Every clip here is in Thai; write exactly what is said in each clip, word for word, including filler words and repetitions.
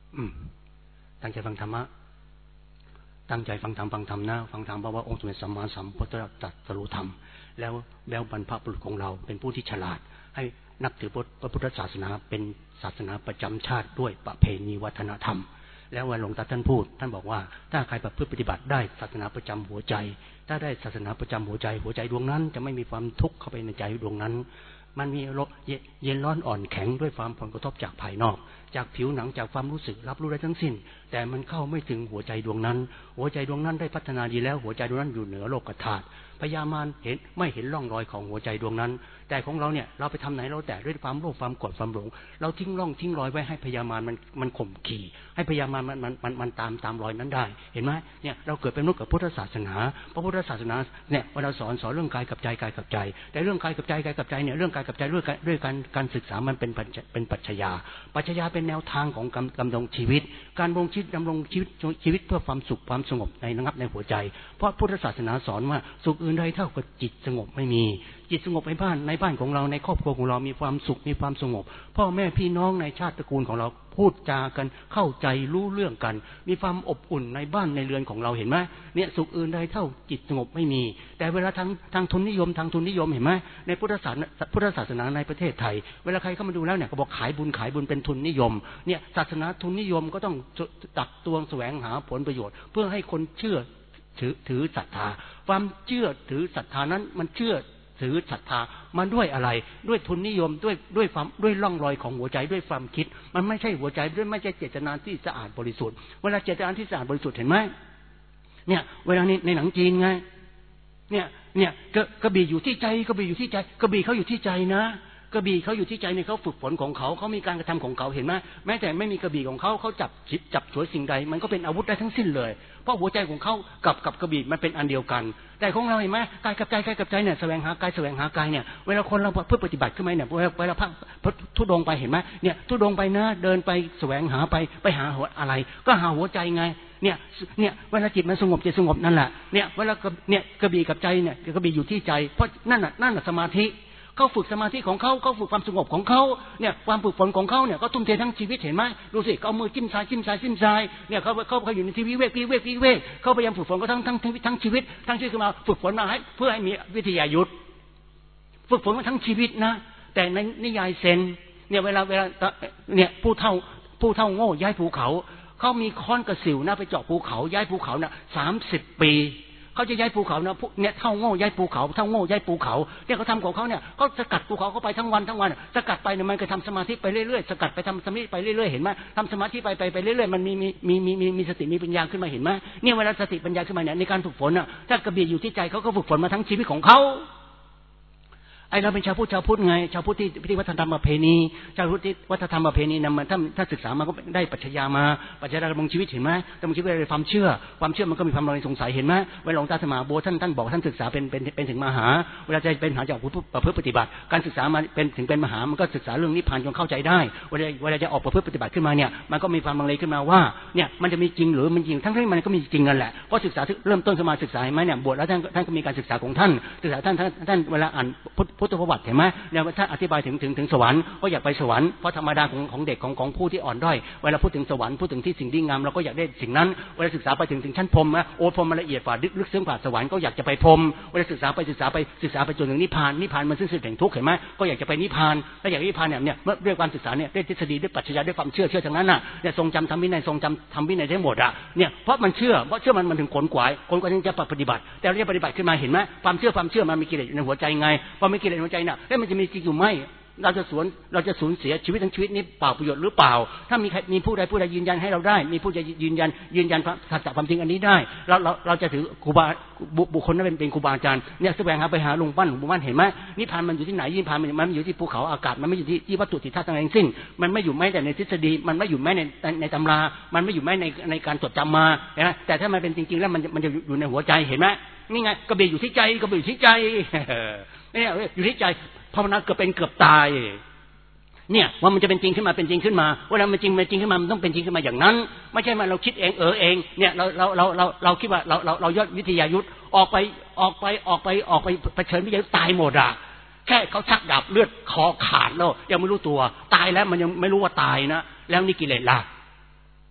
อืมตั้งใจฟังธรรมะตั้งใจฟังธรรมฟังธรรมนะฟังธรรมเพราะว่าองค์สมเด็จสัมมาสัมพุทธเจ้าตรัสรู้ธรรมแล้วแล้วบรรพบุรุษของเราเป็นผู้ที่ฉลาดให้นับถือพระพุทธศาสนาเป็นศาสนาประจำชาติด้วยประเพณีวัฒนธรรมแล้ววันหลวงตาท่านพูดท่านบอกว่าถ้าใครประพฤติปฏิบัติได้ศาสนาประจำหัวใจถ้าได้ศาสนาประจำหัวใจหัวใจดวงนั้นจะไม่มีความทุกข์เข้าไปในใจดวงนั้นมันมีเย็นร้อนอ่อนแข็งด้วยความผลกระทบจากภายนอกจากผิวหนังจากความรู้สึกรับรู้ได้ทั้งสิ้นแต่มันเข้าไม่ถึงหัวใจดวงนั้นหัวใจดวงนั้นได้พัฒนาดีแล้วหัวใจดวงนั้นอยู่เหนือโลกธาตุพญามารเห็นไม่เห็นร่องรอยของหัวใจดวงนั้นแต่ของเราเนี่ยเราไปทำไหนเราแต่ด้วยความโลภความโกรธความหลงเราทิ้งร่องทิ้งรอยไว้ให้พญามารมันมันข่มขี่ให้พญามารมันมันมันมันตามตามรอยนั้นได้เห็นไหมเนี่ยเราเกิดเป็นมนุษย์กับพุทธศาสนาพระพุทธศาสนาเนี่ยเวลาสอนสอนเรื่องกายกับใจกายกับใจแต่เรื่องกายกับใจกายกับใจเนี่ยเรื่องกายกับใจด้วยการด้วยการการศึกษามันเป็นเป็นปัจจัยาปัจจัยาเป็นแนวทางของการดำรงชีวิตการดำรงชีวิตดำรงชีวิตชีวิตเพื่อความสุขความสงบในระงับในหัวใจเพราะพุทธศาสนาสอนว่าสุขอื่นใดเท่ากับจิตสงบไม่มีจิตสงบในบ้านในบ้านของเราในครอบครัวของเรามีความสุขมีความสงบพ่อแม่พี่น้องในชาติตระกูลของเราพูดจากันเข้าใจรู้เรื่องกันมีความอบอุ่นในบ้านในเรือนของเราเห็นไหมเนี่ยสุขอื่นใดเท่าจิตสงบไม่มีแต่เวลาทางทางทุนนิยมทางทุนนิยมเห็นไหมในพุทธศาสนาพุทธศาสนาในประเทศไทยเวลาใครเข้ามาดูแล้วเนี่ยก็บอกขายบุญขายบุญเป็นทุนนิยมเนี่ยศาสนาทุนนิยมก็ต้องตักตวงแสวงหาผลประโยชน์เพื่อให้คนเชื่อถือถือศรัทธาความเชื่อถือศรัทธานั้นมันเชื่อถือศรัทธามันด้วยอะไรด้วยทุนนิยมด้วยด้วยความด้วยร่องรอยของหัวใจด้วยความคิดมันไม่ใช่หัวใจด้วยไม่ใช่เจตนาที่สะอาดบริสุทธิ์เวลาเจตนาที่สะอาดบริสุทธิ์เห็นไหมเนี่ยเวลาในในหนังจีนไงเนี่ยเนี่ยกระบี่อยู่ที่ใจกระบี่อยู่ที่ใจกระบี่เขาอยู่ที่ใจนะกระบี่เขาอยู่ที่ใจในเขาฝึกฝนของเขาเขามีการกระทำของเขาเห็นไหมแม้แต่ไม่มีกระบี่ของเขาเขาจับจับฉวยสิ่งใดมันก็เป็นอาวุธได้ทั้งสิ้นเลยเพราะหัวใจของเขากับกับกระบี่มันเป็นอันเดียวกันแต่ของเราเห็นไหมกายกับใจกายกับใจเนี่ยแสวงหากายแสวงหากายเนี่ยเวลาคนเราเพื่อปฏิบัติขึ้นมาเนี่ยเวลาเวลาพักทุดงไปเห็นไหมเนี่ยทุดงไปนะเดินไปแสวงหาไปไปหาหัวอะไรก็หาหัวใจไงเนี่ยเนี่ยเวลาจิตมันสงบจิตสงบนั่นแหละเนี่ยเวลาเนี่ยกระบี่กับใจเนี่ยกระบี่อยู่ที่ใจเพราะนั่นน่ะนั่นน่ะสมาธิเขาฝึกสมาธิของเขาเขาฝึกความสงบของเขาเนี่ยความฝึกฝนของเขาเนี่ยก็ทุ่มเททั้งชีวิตเห็นไหมดูสิเขาเอามือจิ้มซ้ายจิ้มซ้ายจิ้มซ้ายเนี่ยเขาเขาเขาอยู่ในทีวิเวกวิเวกวิเวกเขาพยายามฝึกฝนก็ทั้งทั้งทั้งชีวิตทั้งชีวิตขึ้นมาฝึกฝนมาให้เพื่อให้มีวิทยายุทธฝึกฝนมาทั้งชีวิตนะแต่ในนิยายเซนเนี่ยเวลาเวลาเนี่ยผู้เฒ่าผู้เฒ่าโง่ย้ายภูเขาเขามีค้อนกระสิวนะไปเจาะภูเขาย้ายภูเขาน่ะสามสิบปีเขาจะย้ายภูเขานะเนี่ยเท่าโง่ย้ายภูเขาเท่าโง่ย้ายภูเขาเนี่ยเขาทำของเขาเนี่ยเขาสกัดภูเขาเข้าไปทั้งวันทั้งวันสกัดไปเนี่ยมันก็ทำสมาธิไปเรื่อยๆสกัดไปทำสมาธิไปเรื่อยๆเห็นไหมทำสมาธิไปไปไปเรื่อยๆมันมีมีมีมีมีมีสติมีปัญญาขึ้นมาเห็นไหมเนี่ยเวลาสติปัญญาขึ้นมาเนี่ยในการฝึกฝนอ่ะถ้ากระบี่อยู่ที่ใจเขาก็ฝึกฝนมาทั้งชีวิตของเขาไอเราเป็นชาวพุทธชาวพุทธไงชาวพุทธที่ที่วัฒนธรรมประเพณีชาวพุทธที่วัฒนธรรมประเพณีนำมาถ้าถ้าศึกษามาก็ได้ปัจจัยมาปัจจัยดำรงชีวิตเห็นไหมดำรงชีวิตด้วยความเชื่อความเชื่อมันก็มีความสงสัยเห็นไหมเวลาหลวงตาสมาโบท่านท่านบอกท่านศึกษาเป็นเป็นเป็นถึงมหาเวลาจะเป็นมหาจากประพฤติปฏิบัติการศึกษามาเป็นถึงเป็นมหามันก็ศึกษาเรื่องนิพพานจนเข้าใจได้เวลาเวลาจะออกประพฤติปฏิบัติขึ้นมาเนี่ยมันก็มีความลังเลขึ้นมาว่าเนี่ยมันจะมีจริงหรือมันจริงทั้งที่มันก็มีจริงนั่นแหละเพราะศึกษาเริ่มต้นสมาศึกษาเห็นไหมเนี่ยบวชแล้วท่านท่านก็มีการศึกษาของท่านศึกษาท่านท่านท่านเวลาอ่านพุทธประวัติเห็นไหมเนี่ยถ้าอธิบายถึงถึงถึงสวรรค์ก็อยากไปสวรรค์เพราะธรรมดาของของเด็กของของผู้ที่อ่อนด้อยเวลาพูดถึงสวรรค์พูดถึงที่สิ่งดีงามเราก็อยากได้สิ่งนั้นเวลาศึกษาไปถึงถึงชั้นพรหมนะโอ้พรหมมันละเอียดกว่าลึกซึ้งกว่าสวรรค์ก็อยากจะไปพรหมเวลาศึกษาไปศึกษาไปศึกษาไปจนถึงนิพพานนิพพานมันสิ้นสุดแห่งทุกข์เห็นไหมก็อยากจะไปนิพพานถ้าอยากนิพพานเนี่ยเนี่ยด้วยความศึกษาเนี่ยด้วยทฤษฎีด้วยปัจจัยด้วยความเชื่อเชื่อทั้งนั้นน่ะเนี่ยทรงจำทำวินัยทรงจำทำวินัยได้หมดอ่ะเนี่ยเพราะมันเชื่อเพราะเชื่อมันมันถึงขนขวายขนขวายจึงจะปฏิบัติแต่เราจะปฏิบัติขึ้นมาเห็นไหมความเชื่อความเชื่อมันมีกิเลสในหัวใจไงพอมีกิเลสในหัวใจน่ะแล้วมันจะมีจริงอยู่ไหมเราจะสูญเราจะสูญเสียชีวิตทั้งชีวิตนี้เปล่าประโยชน์หรือเปล่าถ้ามีมีผู้ใดผู้ใดยืนยันให้เราได้มีผู้ใดยืนยันยืนยันสัจจะความจริงอันนี้ได้เราเราเราจะถือครูบาบุคคลนั้นเป็นเป็นครูบาอาจารย์เนี่ยแสวงหาไปหาหลวงปั้นหลวงปั้นเห็นไหมนิพพานมันอยู่ที่ไหนนิพพานมันมันอยู่ที่ภูเขาอากาศมันไม่อยู่ที่ที่วัตถุที่ธาตุทั้งสิ้นมันไม่อยู่แม้แต่ในทฤษฎีมันไม่อยู่แม้ในในตำรามันไม่อยู่แม้ในในการจดจำมานะแต่ถ้ามันเป็นจริงๆแล้วมันมันจะอยู่ในหัวใจเห็นไหมนี่ไงกระบี่อยู่ที่ใจกระบี่อยู่ที่ใจเนี่ยอยู่ที่ใจภาวนาเกือบเป็นเกือบตายเนี่ยว่ามันจะเป็นจริงขึ้นมาเป็นจริงขึ้นมาเวลามันจริงมันจริงขึ้นมามันต้องเป็นจริงขึ้นมาอย่างนั้นไม่ใช่มาเราคิดเองเออเองเนี่ยเราเราเราเราเราคิดว่าเราเราเรายอดวิทยายุทธออกไปออกไปออกไปออกไปเผชิญวิทยายุทธตายหมดอ่ะแค่เขาชักดาบเลือดคอขาดแล้วยังไม่รู้ตัวตายแล้วมันยังไม่รู้ว่าตายนะแล้วนี่กิเลสล่ะ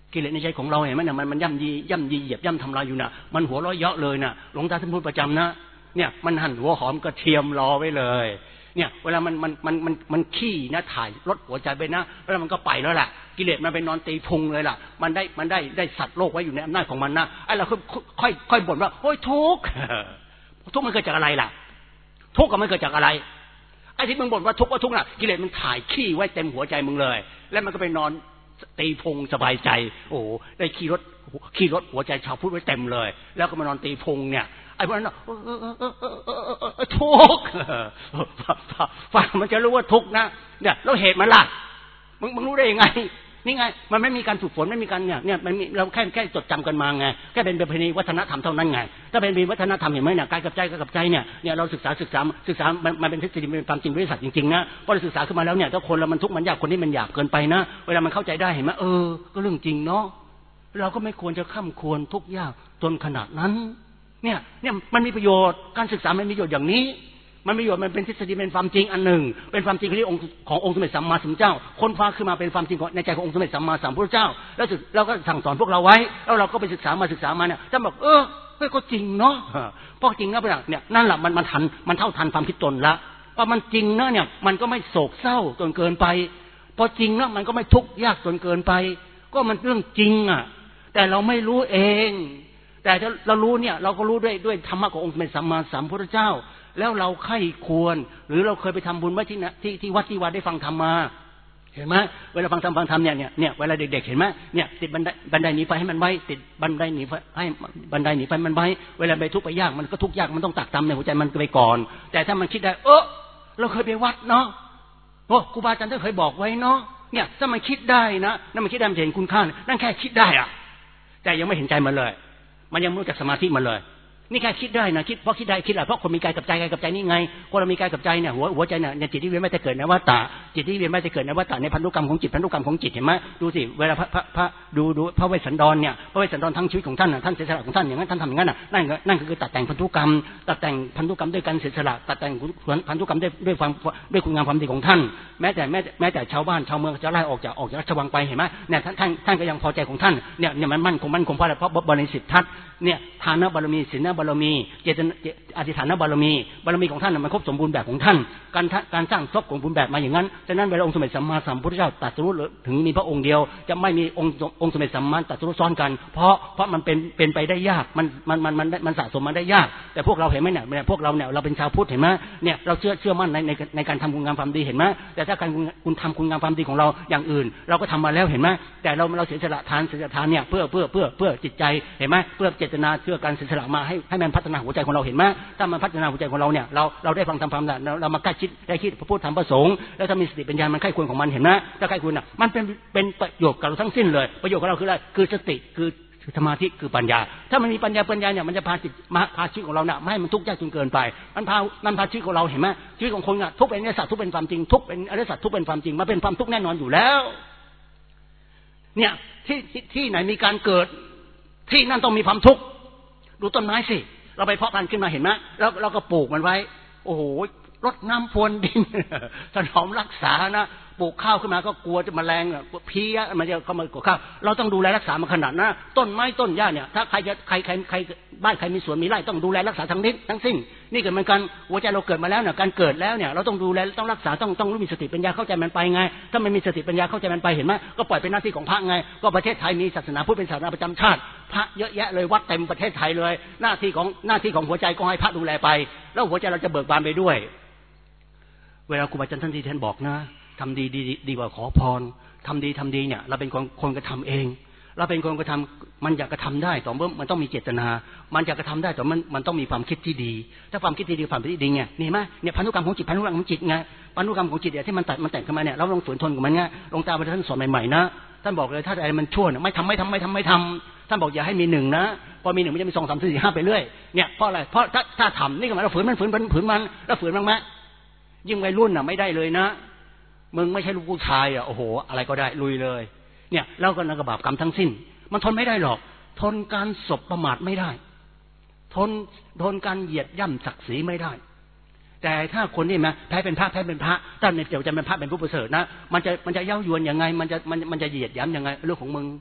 กิเลสในใจของเราเห็นไหมเนี่ยมันมันย่ำยีย่ำยีเหยียบย่ำทำลายอยู่น่ะมันหัวเราะเยาะเลยน่ะหลวงตาท่านพูดประจำนะเนี่ยมันหั่นหัวหอมกระเทียมรอไว้เลยเนี่ยเวลามันมันมันมันมันขี้นะถ่ายลดหัวใจไปนะแล้วมันก็ไปแล้วแหละกิเลสมันไปนอนตีพุงเลยล่ะมันได้มันได้ได้สัตว์โลกไว้อยู่ในอำนาจของมันนะไอ้เราค่อยค่อยค่อยบ่นว่าโอ้ยทุกข์ทุกข์มันเกิดจากอะไรล่ะทุกข์ก็มันเกิดจากอะไรไอ้ที่มึงบ่นว่าทุกข์ว่าทุกข์น่ะกิเลสมันถ่ายขี้ไว้เต็มหัวใจมึงเลยแล้วมันก็ไปนอนตีพุงสบายใจโอ้ได้ขี้รถขี้รถหัวใจชาวพุทธไว้เต็มเลยแล้วก็มานอนตีพุงเนี่ยไอ้พวกนั้นทุกข์ฟังมันจะรู้ว่าทุกข์นะเนี่ยแล้วเหตุมันล่ะมึงมึงรู้ได้ยังไงนี่ไงมันไม่มีการฝึกฝนไม่มีการเนี่ยเนี่ยมันมีเราแค่แค่จดจำกันมาไงแค่เป็นประเพณีวัฒนธรรมเท่านั้นไงถ้าเป็นวัฒนธรรมเห็นไหมเนี่ยกายกับใจกายกับใจเนี่ยเนี่ยเราศึกษาศึกษาศึกษามันเป็นทฤษฎีเป็นความจริงวิทยาศาสตร์จริงๆนะพอเราศึกษาขึ้นมาแล้วเนี่ยถ้าคนเรามันทุกข์มันยากคนนี้มันหยาบเกินไปนะเวลามันเข้าใจได้เห็นไหมเออก็เรื่องจริงเนาะเราก็ไม่ควรจะข้ามควรทุกข์ยากจนขนาดนั้นเนี่ยเนี่ยมันมีประโยชน์การศึกษามันมีประโยชน์อย่างนี้มันมีประโยชน์มันเป็นทฤษฎีเป็นความจริงอันหนึ่งเป็นความจริงที่องค์ขององค์สมเด็จสัมมาสัมพุทธเจ้าคนฟ้าขึ้นมาเป็นความจริงในใจขององค์สมเด็จสัมมาสัมพุทธเจ้าแล้วเราก็สั่งสอนพวกเราไว้แล้วเราก็ไปศึกษามาศึกษามาเนี่ยท่านบอกเออก็จริงเนาะเพราะจริงนะพี่เนี่ยนั่นแหละมันมันทันมันเท่าทันความคิดตนละเพราะมันจริงนะเนี่ยมันก็ไม่โศกเศร้าจนเกินไปพอจริงนะมันก็ไม่ทุกข์ยากจนเกินไปก็มันเรื่องจริงอ่ะแต่เราไม่รู้เองแต่ถ้าเรารู้เนี่ยเราก็รู้ด้วยด้วยธรรมะขององค์สมเด็จสัมมาสัมพุทธเจ้าแล้วเราใคร่ควรหรือเราเคยไปทำบุญไว้ที่ที่ที่วัดที่วัดได้ฟังธรรมมาเห็นไหมเวลาฟังธรรมฟังธรรมเนี่ยเนี่ยเนี่ยเวลาเด็กๆเห็นไหมเนี่ยติดบันไดบันไดหนีไฟให้มันไว้ติดบันไดหนีไฟให้บันไดหนีไฟมันไว้เวลาไปทุกข์ไปยากมันก็ทุกข์ยากมันต้องตักตำในหัวใจมันไปก่อนแต่ถ้ามันคิดได้เออเราเคยไปวัดเนาะโอ้ครูบาอาจารย์ท่านเคยบอกไว้เนาะเนี่ยถ้ามันคิดได้นะนั่นมันคิดได้มันเห็นคุณค่านั่นแค่คิดได้อะแต่ยังไม่เห็นใจมันเลยมันยังไม่รู้จักสมาธิมันเลยนี่แค่คิดได้นะคิดเพราะคิดได้คิดอะไรเพราะคนมีกายกับใจกายกับใจนี่ไงคนเรามีกายกับใจเนี่ยหัวหัวใจเนี่ยจิตที่เวียนไม่จะเกิดในวัฏฏะจิตที่เวียนไม่จะเกิดในวัฏฏะในพันธุกรรมของจิตพันธุกรรมของจิตเห็นไหมดูสิเวลาพระพระพระดูดูพระเวสสันดรเนี่ยพระเวสสันดรทั้งชีวิตของท่านน่ะท่านเสียสละของท่านอย่างนั้นท่านทำอย่างนั้นน่ะนั่นนั่นคือตัดแต่งพันธุกรรมตัดแต่งพันธุกรรมด้วยการเสียสละตัดแต่งพันธุกรรมด้วยด้วยความด้วยคุณงามความดีของท่านแม้แต่แม้แม้แต่ชาวบ้านชาวเมืองจะไล่ออกจากออกจากราชวังไปเห็นไหมเนี่ยท่านท่านท่านก็ยังพอใจของท่านเนี่ยเนี่ยมันมั่นคงมั่นคงเพราะอะไรเพราะบริสิทธิ์ทัศน์เนี่ยทานบารมีศีลบารมีเจตนาอธิษฐานบารมีบารมีของท่านมันครบสมบูรณ์แบบของท่านการการสร้างครบสมบูรณ์แบบมาอย่างนั้นฉะนั้นเวลาองค์สมเด็จสัมมาสัมพุทธเจ้าตรัสรู้ถึงมีพระองค์เดียวจะไม่มีองค์องค์สมเด็จสัมมาตรัสรู้ซ้อนกันเพราะเพราะมันเป็นเป็นไปได้ยากมันมันมันมันมันสะสมมาได้ยากแต่พวกเราเห็นไหมเนี่ยพวกเราเนี่ยเราเป็นชาวพุทธเห็นไหมเนี่ยเราเชื่อเชื่อมั่นในในในการทำคุณงามความดีเห็นไหมแต่ถ้าการคุณทำคุณงามความดีของเราอย่างอื่นเราก็ทำมาแล้วเห็นไหมแต่เราเราเสียสละทานเสียสละทานเนี่ยเพื่อเพื่อเพื่อเพื่อจิตใจเห็นไหมเพื่อเจตนาเพื่อการเสียสละมาให้ให้มันพัฒนาหัวใจของเราเห็นไหมถ้ามันพัฒนาหัวใจของเราเนี่ยเราเราได้ฟังธรรมธรรมเราเรามาใกล้ชิดได้คิดพระพุทธธรรมประสงค์แล้วถ้ามีสติปัญญามันใกล้ควรของมันเห็นไหมถ้าใกล้ควรน่ะมันเป็นเป็นประโยชน์กับเราทั้งสิ้นเลยประโยชน์ของเราคืออะไรคือสติคือสมาธิคือปัญญาถ้ามันมีปัญญาปัญญาเนี่ยมันจะพาจิตมาพาชีวิตของเราเนี่ยไม่ให้มันทุกข์ยากจนเกินไปมันพามันพาชีวิตของเราเห็นไหมชีวิตของคนเนี่ยทุกเป็นอริยสัจทุกเป็นความจริงทุกเป็นอริยสัจทุกเป็นความจริงมันเป็นความทุกข์แน่นอนอยู่แล้วเนี่ยที่ที่ไหนมีการเกิดที่นั่นต้องมีความทุกข์ดูต้นไม้สิเราไปเพาะพันธุ์ขึ้นมาเห็นไหมแล้วเราก็ปลูกมันไว้โอ้โหรดน้ำพรวนดินถนอมรักษานะปลูกข้าวขึ้นมาก็กลัวจะแมลงเพี้ยมันจะเข้ามากลัวข้าวเราต้องดูแลรักษามันขนาดนะต้นไม้ต้นหญ้าเนี่ยถ้าใครจะใครใครใครบ้านใครมีสวนมีไร่ต้องดูแลรักษาทั้งนิดทั้งสิ้นนี่เกิดมันการหัวใจเราเกิดมาแล้วเนี่ยการเกิดแล้วเนี่ยเราต้องดูแลต้องรักษาต้องต้องรู้มีสติปัญญาเข้าใจมันไปไงถ้าไม่มีสติปัญญาเข้าใจมันไปเห็นไหมก็ปล่อยเป็นหน้าที่ของพระไงก็ประเทศไทยมีศาสนาพุทธเป็นศาสนาประจำชาติพระเยอะแยะเลยวัดเต็มประเทศไทยเลยหน้าที่ของหน้าที่ของหัวใจก็ให้พระดูแลไปแล้วหัวใจเราจะเบิกบานไปด้วยเวลาครูบาอาจารย์ท่านที่ท่านบอกนะทำดีดีดีกว่าขอพรทำดีทำดีเนี่ยเราเป็นคนคนกระทำเองเราเป็นคนกระทำมันอยากกระทำได้แต่เมื่อมันต้องมีเจตนามันอยากกระทำได้แต่มันมันต้องมีความคิดที่ดีถ้าความคิดที่ดีความคิดที่ดีไงนี่ไหมเนี่ยพันธุกรรมของจิตพันธุกรรมของจิตไงพันธุกรรมของจิตเนี่ยที่มันตัดมันแต่งขึ้นมาเนี่ยเราลองฝืนทนกับมันไงลงตาไปท่านสอนใหม่ๆนะท่านบอกเลยถ้าอะไรมันชั่วเนี่ยไม่ทำไม่ทำไม่ทำไม่ทำท่านบอกอย่าให้มีหนึ่งนะพอมีหนึ่งมันจะมีสองสามสี่ห้าไปเรื่อยเนี่ยเพราะอะไรเพราะถ้าถ้าทำนี่ก็หมายเราฝืนมันฝืนมันฝืนมันแล้วฝืนมันไหมยิ่งวัยรุ่นน่ะไม่ได้เลยนะมึงไม่ใช่ลูกผู้ชายอ่ะโอ้โหอะไรก็ได้ลุยเลยเนี่ยแล้วก็นักบาปกรรมทั้งสิ้นมันทนไม่ได้หรอกทนการสบประมาทไม่ได้ทนทนการเหยียดย่ำศักดิ์ศรีไม่ได้แต่ถ้าคนนี่นะแพ้เป็นพระแพ้เป็นพระถ้าในเดี๋ยวจะเป็นพระเป็นผู้ประเสริฐนะมันจะมันจะเย้ายวนยังไงมันจะมันมันจะเหยียดย้ำยังไงเรื่องของมึง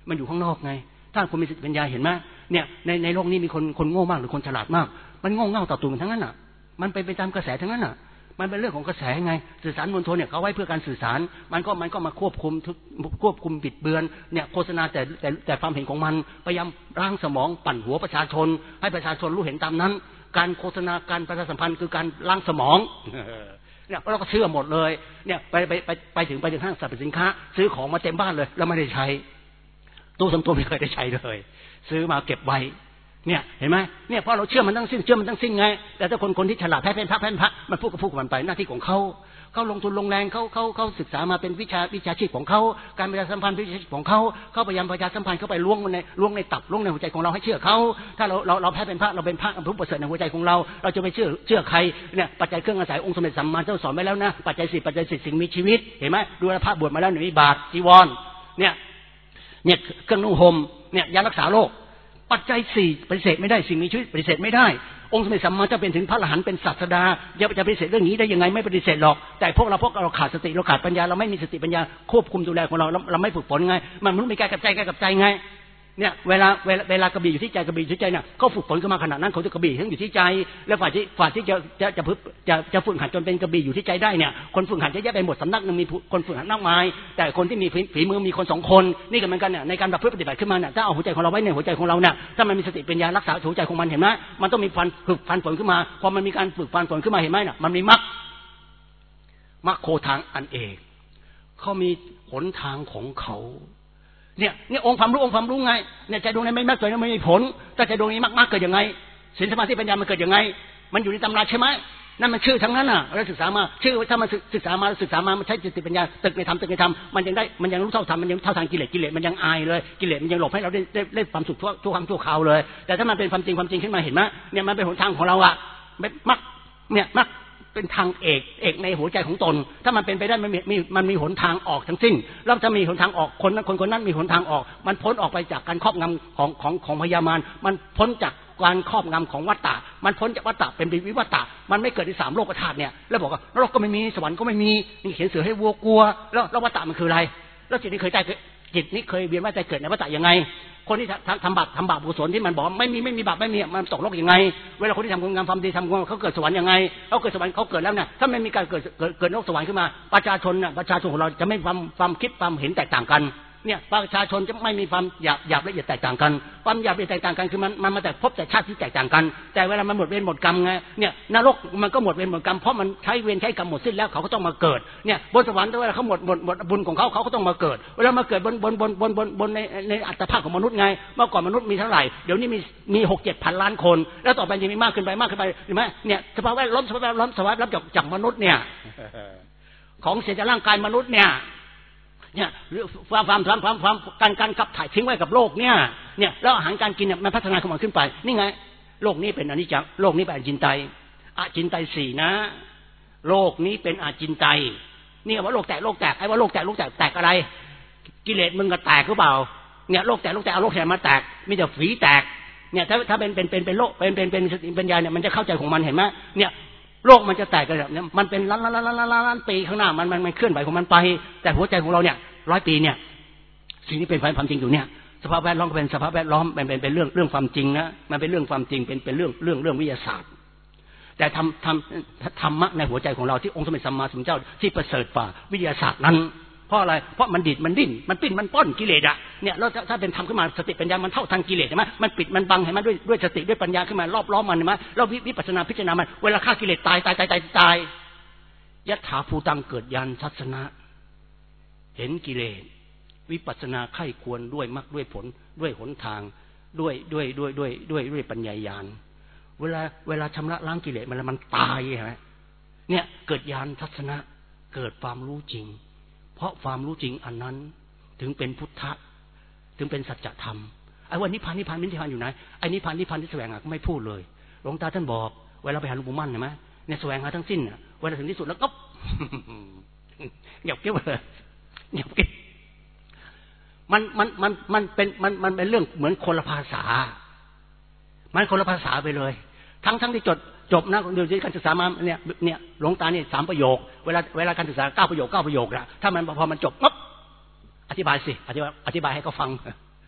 มันอยู่ข้างนอกไงถ้าคนมีสติปัญญาเห็นไหมเนี่ยในในโลกนี้มีคนคนโง่มากหรือคนฉลาดมากมันโง่เง่าต่อตัวมันทั้งนั้นอ่ะมันไปไปตามกระแสทั้งนั้นอ่ะมันเป็นเรื่องของกระแสไงสื่อสารมวลชนเนี่ยเขาไว้เพื่อการสื่อสารมันก็มันก็มาควบคุมควบคุมบิดเบือนเนี่ยโฆษณาแต่แต่แต่ความเห็นของมันพยายามล้างสมองปั่นหัวประชาชนให้ประชาชนรู้เห็นตามนั้นการโฆษณาการประชาสัมพันธ์คือการล้างสมองเนี่ยเราก็เชื่อหมดเลยเนี่ยไปไปไปไปถึงไปถึงห้างสรรพสินค้าซื้อของมาเต็มบ้านเลยแล้วไม่ได้ใช้ตู้สำตัวไม่เคยได้ใช้เลยซื้อมาเก็บไว้เนี่ยเห็นไหมเนี่ยเพราะเราเชื่อมันทั้งสิ้นเชื่อมันทั้งสิ้นไงแต่ถ้าคนคนที่ฉลาดแพ้เป็นพระแพ้พระมันพูดกับพูดกับมันไปหน้าที่ของเขาเขาลงทุนลงแรงเขาเขาเขาศึกษามาเป็นวิชาวิชาชีพของเขาการประชาสัมพันธ์วิชาชีพของเขาเขาพยายามประชาสัมพันธ์เข้าไปล้วงในล้วงในตับล้วงในหัวใจของเราให้เชื่อเขาถ้าเราเราเราแพ้เป็นพระเราเป็นพระผู้ประเสริฐในหัวใจของเราเราจะไปเชื่อเชื่อใครเนี่ยปัจจัยเครื่องอาศัยองค์สมเด็จสัมมาสัมพุทธเจ้าสอนไว้แล้วนะปัจจัยสี่ปัจจัยสี่สิ่งมีชีวิตเห็นไหมดูแลพระบวชมาแล้วหนึ่งบาทจีวรเนี่ยเนี่ยเครื่องนุ่งห่มเนี่ยยารักษาโรคปัจจัยสี่ปฏิเสธไม่ได้สิ่งมีชีวิตปฏิเสธไม่ได้องค์สมเด็จสัมมาสัมพุทธเจ้าเป็นถึงพระอรหันต์เป็นศาสดาจะจะปฏิเสธเรื่องนี้ได้ยังไงไม่ปฏิเสธหรอกแต่พวกเราพวกเราขาดสติเราขาดปัญญาเราไม่มีสติปัญญาควบคุมดูแลของเราเราไม่ฝึกฝนไงมันไม่มีกายกับใจกายกับใจไงเนี่ยเวลาเวลาเวลากระบี่อยู่ที่ใจกระบี่อยู่ที่ใจเนี่ยเขาฝึกฝนขึ้นมาขนาดนั้นเขาจะกระบี่ทั้งอยู่ที่ใจแล้วฝ่ายที่ฝ่ายที่จะจะจะจะจะฝึกหัดจนเป็นกระบี่อยู่ที่ใจได้เนี่ยคนฝึกหัดจะแยกไปหมดสำนักนึงมีคนฝึกหัดมากมายแต่คนที่มีฝีมือมีคนสองคนนี่ก็เหมือนกันเนี่ยในการประพฤติปฏิบัติขึ้นมาเนี่ยถ้าเอาหัวใจของเราไว้ในหัวใจของเราเนี่ยถ้ามันมีสติปัญญารักษาหัวใจของมันเห็นไหมมันต้องมีฟันฝึกฟันฝนขึ้นมาพอมันมีการฝึกฟันฝนขึ้นมาเห็นไหมเนี่ยมันมีมรรคมรรคโคทางอันเอกเขามีหนทางของเขาเนี่ยเนี่ยองค์ความรู้องค์ความรู้ไงเนี่ยใจดวงนี้ไม่มากเกิดไม่มีผลแต่ใจดวงนี้มากๆเกิดยังไงศีลสมาธิปัญญามันเกิดยังไงมันอยู่ในตำราใช่ไหมนั่นมันชื่อทั้งนั้นน่ะเราศึกษามาชื่อถ้ามันศึกษามาศึกษามามันใช้สติปัญญาตึกในธรรมตึกในธรรมมันยังได้มันยังรู้เท่าธรรมมันยังเท่าทางกิเลสกิเลสมันยังอายเลยกิเลสมันยังหลบให้เราได้ได้ได้ความสุขทั่วทั่วครั้งทั่วคราวเลยแต่ถ้ามันเป็นความจริงความจริงขึ้นมาเห็นไหมเนี่ยมันเป็นหนทางของเราอะมักเนี่ยมักเป็นทางเอกเอกในหัวใจของตนถ้ามันเป็นไปได้มันมีมันมีหนทางออกทั้งสิ้นแล้วถ้ามีหนทางออกคนนั้นคนคนนั้นมีหนทางออกมันพ้นออกไปจากการครอบงำของของของพยามารมันพ้นจากการครอบงำของวัฏฏะมันพ้นจากวัฏฏะเป็นวิวัฏฏะมันไม่เกิดในสามโลกธาตุเนี่ยแล้วบอกว่านรกก็ไม่มีสวรรค์ก็ไม่มีนี่เขียนเสือให้วัวกลัวแล้วแล้ววัฏฏะมันคืออะไรแล้วจิตนี้เคยใจจิตนี้เคยเวียนว่ายใจเกิดในวัฏฏะยังไงคนที่ทำบาปทำบาปกุศลที่มันบอกไม่มีไม่มีบาปไม่มีมันตกโลกยังไงเวลาคนที่ทำคุณงามความดีทำคุณเขาเกิดสวรรค์ยังไงเขาเกิดสวรรค์เขาเกิดแล้วเนี่ยถ้าไม่มีการเกิดเกิดเกิดโลกสวรรค์ขึ้นมาประชาชนเนี่ยประชาชนของเราจะไม่ความความคิดความเห็นแตกต่างกันเนี่ยประชาชนจะไม่มีความหยาบหยาบละเอียดแตกต่างกันความหยาบละเอียดแตกต่างกันคือมันมันมาแต่พบแต่ชาติที่แตกต่างกันแต่เวลามันหมดเวรหมดกรรมไงเนี่ยนรกมันก็หมดเวรหมดกรรมเพราะมันใช้เวรใช้กรรมหมดสิ้นแล้วเขาก็ต้องมาเกิดเนี่ยบนสวรรค์เวลาเขาหมดหมดหมดบุญของเขาเขาก็ต้องมาเกิดเวลามาเกิดบนบนบนบนบนบนในในอัตภาพของมนุษย์ไงเมื่อก่อนมนุษย์มีเท่าไหร่เดี๋ยวนี้มีมีหกเจ็ดพันล้านคนแล้วต่อไปจะมีมากขึ้นไปมากขึ้นไปเห็นไหมเนี่ยสภาพแวดล้อมสภาพแวดล้อมสภาพแวดล้อมจากจากมนุษย์เนี่ยของเสียจากร่างกายมนุษย์เนี่ยเนี่ยความความความความความการการขับถ่ายทิ้งไว้กับโลกเนี่ยเนี่ยแล้วอาหารการกินเนี่ยมันพัฒนาขึ้นมาขึ้นไปนี่ไงโลกนี้เป็นอนิจจ์โลกนี้เป็นอจินไตยอจินไตยสี่นะโลกนี้เป็นอจินไตยนี่ว่าโลกแตกโลกแตกไอ้ว่าโลกแตกโลกแตกแตกอะไรกิเลสมึงก็แตกหรือเปล่าเนี่ยโลกแตกโลกแตกเอาโลกแตกมาแตกมีแต่ฝีแตกเนี่ยถ้าถ้าเป็นเป็นเป็นเป็นโลกเป็นเป็นเป็นสติปัญญาเนี่ยมันจะเข้าใจของมันเห็นไหมเนี่ยโลกมันจะแตกกันเนี่ยมันเป็นล้านล้านล้านล้านล้านล้านปีข้างหน้ามันมันมันเคลื่อนไหวของมันไปแต่หัวใจของเราเนี่ยร้อยปีเนี่ยสิ่งที่เป็นความจริงอยู่เนี่ยสภาพแวดล้อมเป็นสภาพแวดล้อมเป็นเป็นเป็นเรื่องเรื่องความจริงนะมันเป็นเรื่องความจริงเป็นเป็นเรื่องเรื่องเรื่องวิทยาศาสตร์แต่ทำทำธรรมะในหัวใจของเราที่องค์สมเด็จสัมมาสัมพุทธเจ้าที่ประเสริฐฝ่าวิทยาศาสตร์นั้นเพราะอะไรเพราะมันดิดมันดิ้นมันปิ้นมันป้อนกิเลสอะเนี่ยแล้วถ้าเป็นธรรมขึ้นมาสติปัญญามันเท่าทางกิเลสใช่ไหมมันปิดมันบังเห็นไหมด้วยด้วยสติด้วยปัญญาขึ้นมารอบล้อมมันเห็นไหมเราวิปัสสนาพิจารณามันเวลาฆ่ากิเลสตายตายตายตายตายยัตถาภูตังเกิดญาณทัศนะเห็นกิเลสวิปัสสนาไข้ควรด้วยมรรคด้วยผลด้วยหนทางด้วยด้วยด้วยด้วยด้วยด้วยปัญญาญาณเวลาเวลาชำระล้างกิเลสมันแล้วมันตายใช่ไหมเนี่ยเกิดญาณทัศนะเกิดความรู้จริงเพราะความรู้จริงอันนั้นถึงเป็นพุทธะถึงเป็นสัจธรรมไอ้วันนิพพานนิพพานนิพพานอยู่ไหนไอ้นิพพานนิพพานที่แสวงหาก็ไม่พูดเลยหลวงตาท่านบอกเวลาไปหาหลวงปู่มั่นเห็นไหมเนี่ยแสวงหาทั้งสิ้นอ่ะเวลาถึงที่สุดแล้วก็หยับเกี้ยวเลยหยับเกี้ยวมันมันมันมันเป็นมันมันเป็นเรื่องเหมือนคนละภาษามันคนละภาษาไปเลยทั้งทั้งที่จดจบนะเดี๋ยวที่การศึกษามาเนี่ยเนี่ยหลวงตาเนี่ยสามประโยคเวลาเวลาการศึกษาเก้าประโยคเก้าประโยคละถ้ามันพอมันจบปั๊บอธิบายสิอธิบายอธิบายให้เขาฟัง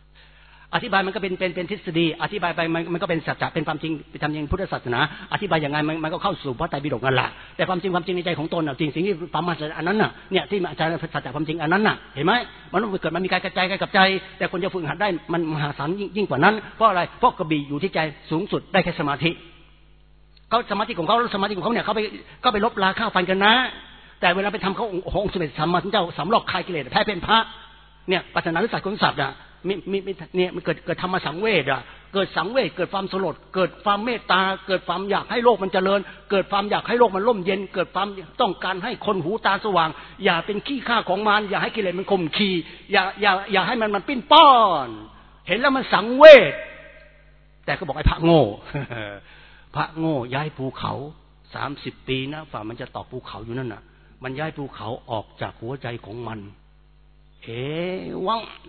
อธิบายมันก็เป็นเป็นเป็นทฤษฎีอธิบายไปมันมันก็เป็นสัจจะเป็นความจริงเป็นธรรมเนียมพุทธศาสนาอธิบายอย่างไงมันมันก็เข้าสู่พระไตรปิฎกนั่นแหละแต่ความจริงความจริงในใจของตนน่ะจริงสิ่งที่ประมาณอันนั้นน่ะเนี่ยที่อาจารย์สัจจะความจริงอันนั้นน่ะเห็นไหมมันต้องเกิดมันมีการกระจายกันกับใจแต่คนจะฝึกหัดได้มันมหาศาลยิ่งกว่านั้นเพราะอะไรเพราะกระบี่อยู่ที่ใจสูงสุดได้แค่สมาธิเขาสมาธิของเขาสมาธิของเขาเนี่ยเขาไปเขาไปลบราฆ่าฟันกันนะแต่เวลาไปทำเขาองค์สมเด็จสัมมาสัมพุทธเจ้าสำรอกคลายกิเลสแพ้เป็นพระเนี่ยปัจจนานุสัยของสัตว์อ่ะมีมีเนี่ยมันเกิดเกิดธรรมสังเวชอ่ะเกิดสังเวชเกิดความสลดเกิดความเมตตาเกิดความอยากให้โลกมันเจริญเกิดความอยากให้โลกมันร่มเย็นเกิดความต้องการให้คนหูตาสว่างอย่าเป็นขี้ข้าของมารอย่าให้กิเลสมันข่มขีอย่าอย่าอย่าให้มันมันปิ้นป้อนเห็นแล้วมันสังเวชแต่ก็บอกไอ้พระโง่ พระโง่ย้ายภูเขาสามสิบปีนะฝ่ามันจะตอกภูเขาอยู่นั่นน่ะมันย้ายภูเขาออกจากหัวใจของมันเอวัง